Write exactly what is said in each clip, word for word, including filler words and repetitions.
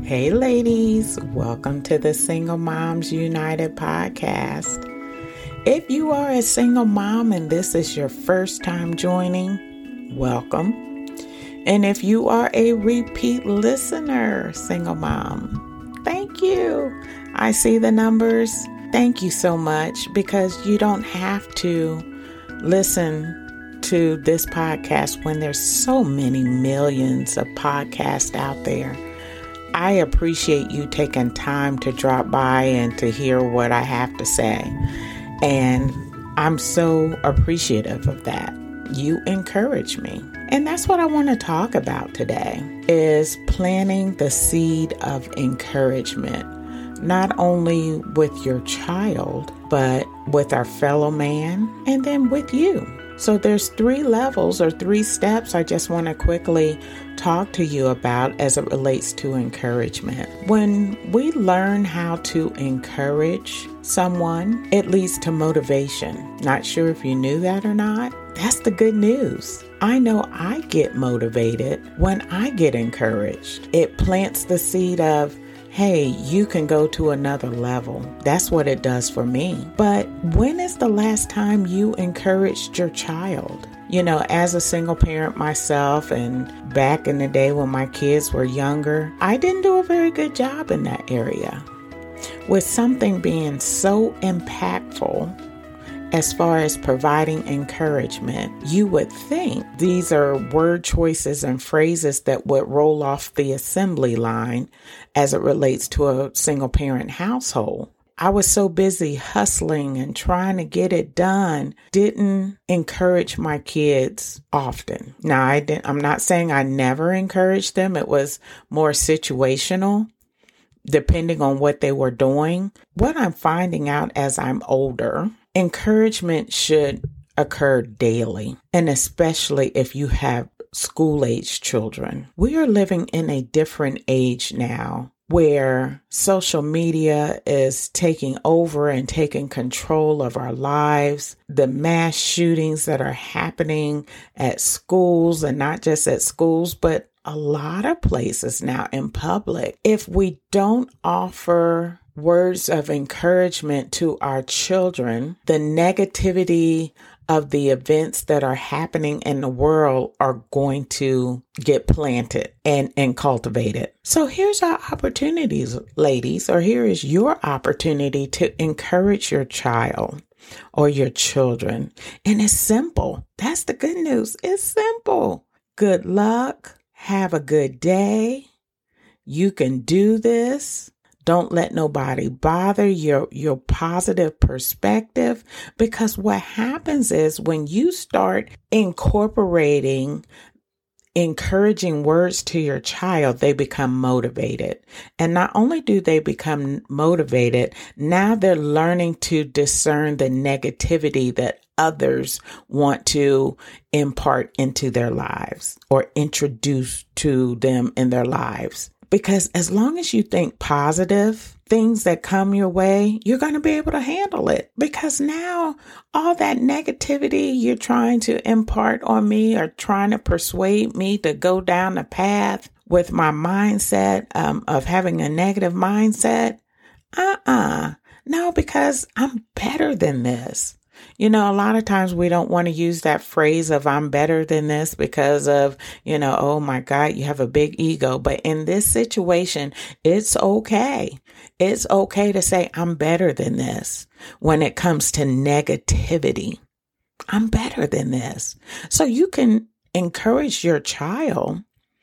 Hey ladies, welcome to the Single Moms United podcast. If you are a single mom and this is your first time joining, welcome. And if you are a repeat listener, single mom, thank you. I see the numbers. Thank you so much, because you don't have to listen to this podcast when there's so many millions of podcasts out there. I appreciate you taking time to drop by and to hear what I have to say. And I'm so appreciative of that. You encourage me. And that's what I want to talk about today, is planting the seed of encouragement, not only with your child, but with our fellow man and then with you. So there's three levels or three steps I just want to quickly talk to you about as it relates to encouragement. When we learn how to encourage someone, it leads to motivation. Not sure if you knew that or not. That's the good news. I know I get motivated when I get encouraged. It plants the seed of, hey, you can go to another level. That's what it does for me. But when is the last time you encouraged your child? You know, as a single parent myself, and back in the day when my kids were younger, I didn't do a very good job in that area. With something being so impactful as far as providing encouragement, you would think these are word choices and phrases that would roll off the assembly line as it relates to a single parent household. I was so busy hustling and trying to get it done, didn't encourage my kids often. Now, I didn't, I'm not saying I never encouraged them. It was more situational, depending on what they were doing. What I'm finding out as I'm older, encouragement should occur daily, and especially if you have school-age children. We are living in a different age now where social media is taking over and taking control of our lives. The mass shootings that are happening at schools, and not just at schools, but a lot of places now in public. If we don't offer words of encouragement to our children, the negativity of the events that are happening in the world are going to get planted and, and cultivated. So here's our opportunities, ladies, or here is your opportunity to encourage your child or your children. And it's simple. That's the good news. It's simple. Good luck. Have a good day. You can do this. Don't let nobody bother your, your positive perspective, because what happens is when you start incorporating encouraging words to your child, they become motivated. And not only do they become motivated, now they're learning to discern the negativity that others want to impart into their lives or introduce to them in their lives. Because as long as you think positive, things that come your way, you're going to be able to handle it. Because now all that negativity you're trying to impart on me or trying to persuade me to go down the path with my mindset um, of having a negative mindset, uh-uh. No, because I'm better than this. You know, a lot of times we don't want to use that phrase of I'm better than this because of, you know, oh my God, you have a big ego. But in this situation, it's okay. It's okay to say I'm better than this when it comes to negativity. I'm better than this. So you can encourage your child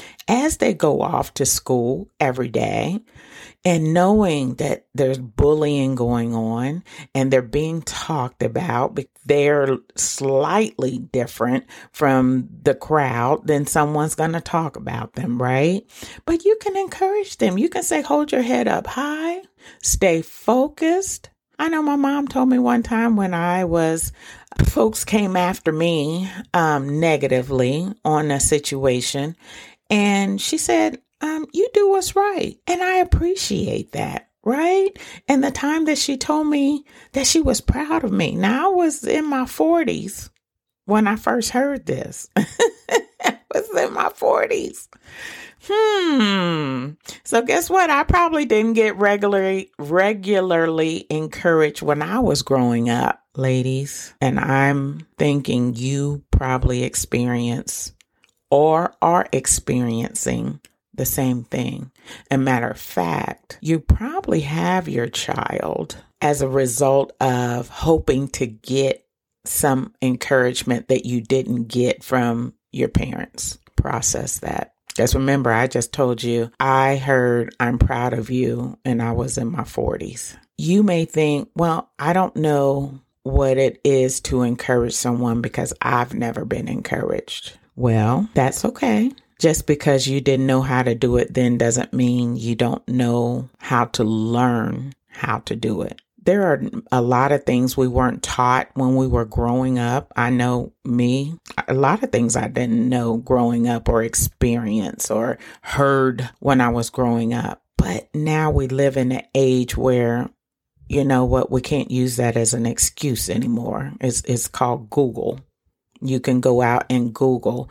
as they go off to school every day, and knowing that there's bullying going on and they're being talked about, they're slightly different from the crowd, then someone's going to talk about them, right? But you can encourage them. You can say, hold your head up high, stay focused. I know my mom told me one time when I was, folks came after me um, negatively on a situation, and she said, Um, you do what's right. And I appreciate that, right? And the time that she told me that she was proud of me. Now, I was in my forties when I first heard this. was in my forties. Hmm. So guess what? I probably didn't get regularly, regularly encouraged when I was growing up, ladies. And I'm thinking you probably experience or are experiencing the same thing. And matter of fact, you probably have your child as a result of hoping to get some encouragement that you didn't get from your parents. Process that. Just remember, I just told you, I heard I'm proud of you and I was in my forties. You may think, well, I don't know what it is to encourage someone because I've never been encouraged. Well, that's okay. Just because you didn't know how to do it then doesn't mean you don't know how to learn how to do it. There are a lot of things we weren't taught when we were growing up. I know me, a lot of things I didn't know growing up or experience or heard when I was growing up. But now we live in an age where, you know what, we can't use that as an excuse anymore. It's, it's called Google. You can go out and Google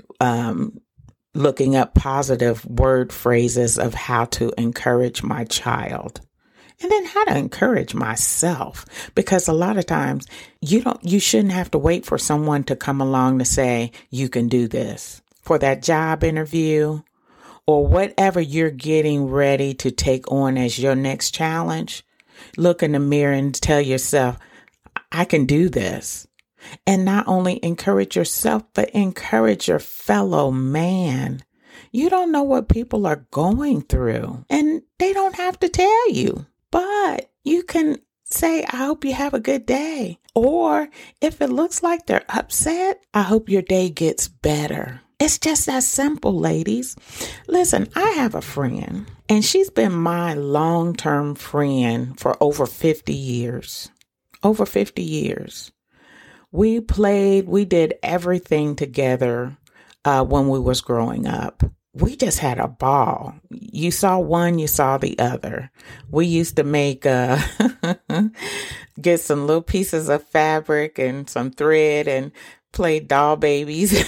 um, looking up positive word phrases of how to encourage my child. And then how to encourage myself, because a lot of times you don't, you shouldn't have to wait for someone to come along to say, you can do this for that job interview or whatever you're getting ready to take on as your next challenge. Look in the mirror and tell yourself, I can do this. And not only encourage yourself, but encourage your fellow man. You don't know what people are going through and they don't have to tell you. But you can say, I hope you have a good day. Or if it looks like they're upset, I hope your day gets better. It's just that simple, ladies. Listen, I have a friend and she's been my long-term friend for over fifty years. Over fifty years. We played, we did everything together uh, when we was growing up. We just had a ball. You saw one, you saw the other. We used to make, uh, get some little pieces of fabric and some thread and play doll babies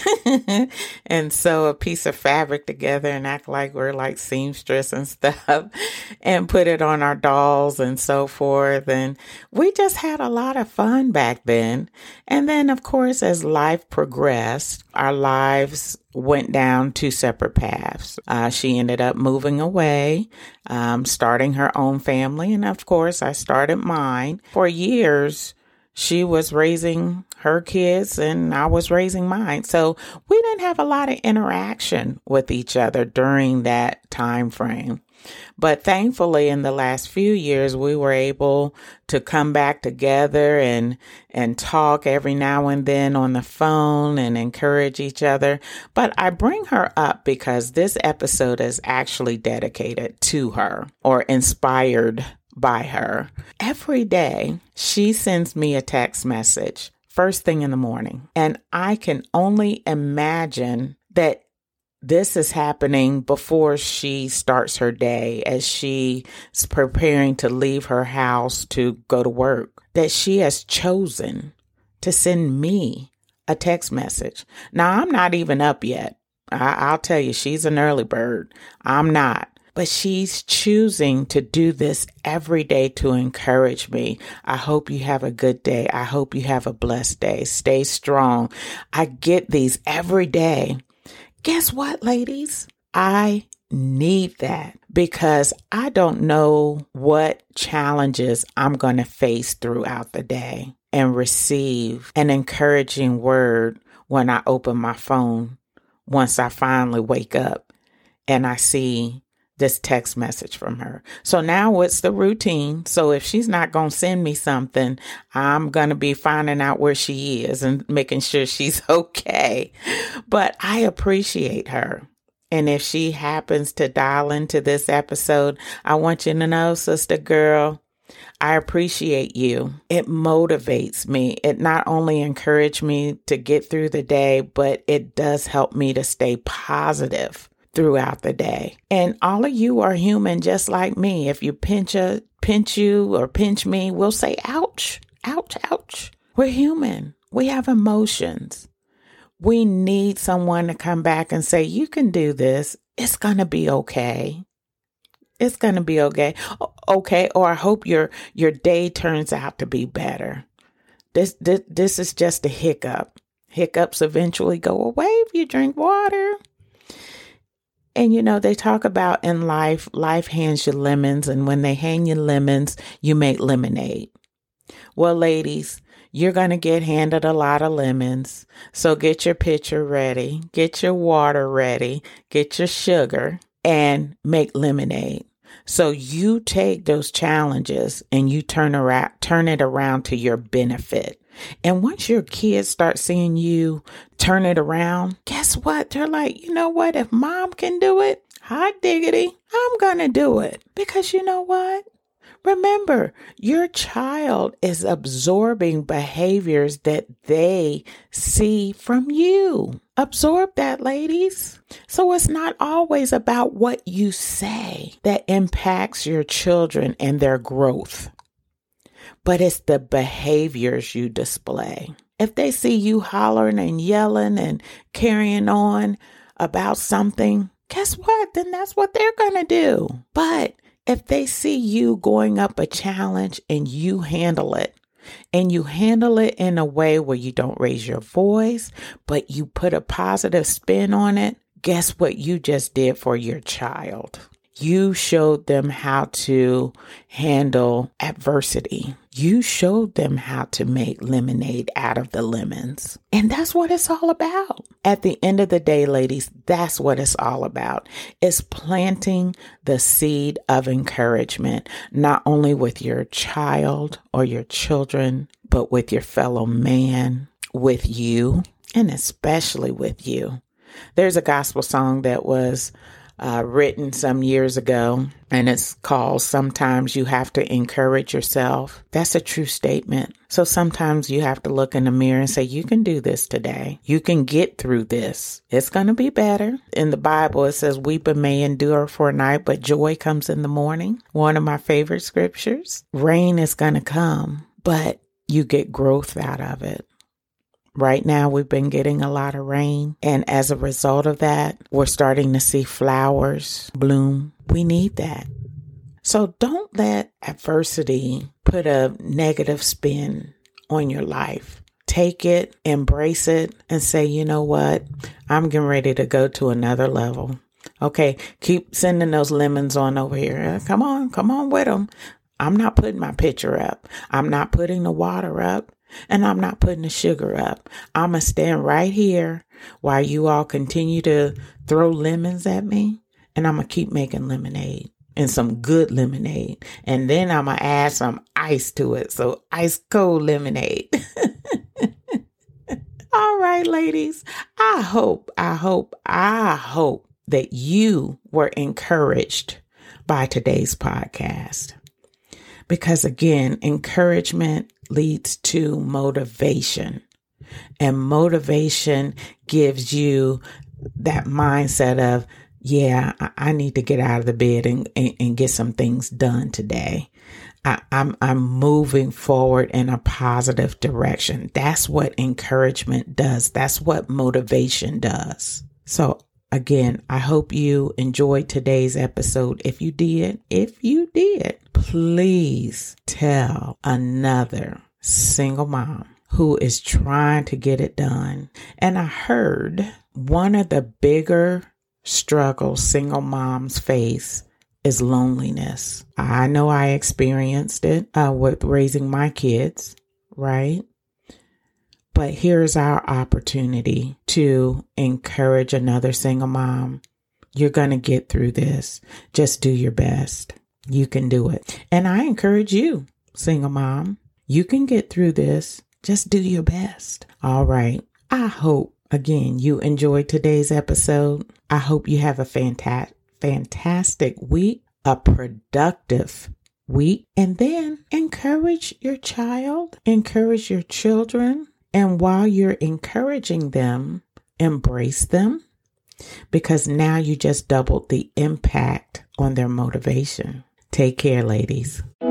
and sew a piece of fabric together and act like we're like seamstress and stuff and put it on our dolls and so forth. And we just had a lot of fun back then. And then, of course, as life progressed, our lives went down two separate paths. Uh, she ended up moving away, um, starting her own family. And of course, I started mine. For years, she was raising her kids and I was raising mine. So we didn't have a lot of interaction with each other during that time frame. But thankfully, in the last few years, we were able to come back together and and talk every now and then on the phone and encourage each other. But I bring her up because this episode is actually dedicated to her or inspired by her. Every day, she sends me a text message first thing in the morning. And I can only imagine that this is happening before she starts her day as she's preparing to leave her house to go to work, that she has chosen to send me a text message. Now, I'm not even up yet. I- I'll tell you, she's an early bird. I'm not. But she's choosing to do this every day to encourage me. I hope you have a good day. I hope you have a blessed day. Stay strong. I get these every day. Guess what, ladies? I need that because I don't know what challenges I'm going to face throughout the day and receive an encouraging word when I open my phone once I finally wake up and I see this text message from her. So now what's the routine? So if she's not going to send me something, I'm going to be finding out where she is and making sure she's okay. But I appreciate her. And if she happens to dial into this episode, I want you to know, sister girl, I appreciate you. It motivates me. It not only encourages me to get through the day, but it does help me to stay positive throughout the day. And all of you are human just like me. If you pinch a pinch you or pinch me, we'll say, ouch, ouch, ouch. We're human. We have emotions. We need someone to come back and say, you can do this. It's going to be okay. It's going to be okay. Okay. Or I hope your, your day turns out to be better. This, this, this is just a hiccup. Hiccups eventually go away if you drink water. And, you know, they talk about in life, life hands you lemons. And when they hand you lemons, you make lemonade. Well, ladies, you're going to get handed a lot of lemons. So get your pitcher ready, get your water ready, get your sugar, and make lemonade. So you take those challenges and you turn around, turn it around to your benefit. And once your kids start seeing you turn it around, guess what? They're like, you know what? If mom can do it, hot diggity, I'm going to do it. Because you know what? Remember, your child is absorbing behaviors that they see from you. Absorb that, ladies. So it's not always about what you say that impacts your children and their growth, but it's the behaviors you display. If they see you hollering and yelling and carrying on about something, guess what? Then that's what they're going to do. But if they see you going up a challenge and you handle it, and you handle it in a way where you don't raise your voice, but you put a positive spin on it, guess what you just did for your child? You showed them how to handle adversity. You showed them how to make lemonade out of the lemons. And that's what it's all about. At the end of the day, ladies, that's what it's all about. It's planting the seed of encouragement, not only with your child or your children, but with your fellow man, with you, and especially with you. There's a gospel song that was Uh, written some years ago, and it's called Sometimes You Have to Encourage Yourself. That's a true statement. So sometimes you have to look in the mirror and say, you can do this today. You can get through this. It's going to be better. In the Bible, it says, weeping may endure for a night, but joy comes in the morning. One of my favorite scriptures. Rain is going to come, but you get growth out of it. Right now, we've been getting a lot of rain. And as a result of that, we're starting to see flowers bloom. We need that. So don't let adversity put a negative spin on your life. Take it, embrace it, and say, you know what? I'm getting ready to go to another level. Okay, keep sending those lemons on over here. Come on, come on with them. I'm not putting my pitcher up. I'm not putting the water up. And I'm not putting the sugar up. I'm going to stand right here while you all continue to throw lemons at me. And I'm going to keep making lemonade, and some good lemonade. And then I'm going to add some ice to it. So ice cold lemonade. All right, ladies. I hope, I hope, I hope that you were encouraged by today's podcast. Because again, encouragement leads to motivation, and motivation gives you that mindset of, yeah, I need to get out of the bed and, and, and get some things done today. I, I'm, I'm moving forward in a positive direction. That's what encouragement does. That's what motivation does. So again, I hope you enjoyed today's episode. If you did, if you did, please tell another single mom who is trying to get it done. And I heard one of the bigger struggles single moms face is loneliness. I know I experienced it uh, with raising my kids, right? But here's our opportunity to encourage another single mom. You're going to get through this. Just do your best. You can do it. And I encourage you, single mom, you can get through this. Just do your best. All right. I hope, again, you enjoyed today's episode. I hope you have a fanta- fantastic week, a productive week, and then encourage your child, encourage your children. And while you're encouraging them, embrace them, because now you just doubled the impact on their motivation. Take care, ladies.